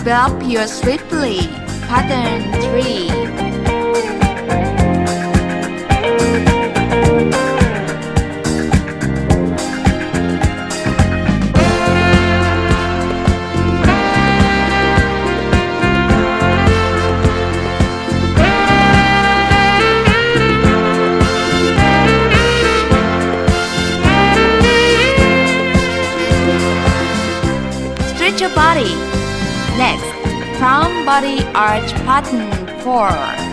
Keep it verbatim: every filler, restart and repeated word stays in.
develop your swiftly. Pattern three. Stretch your body. Next, front body arch pattern four.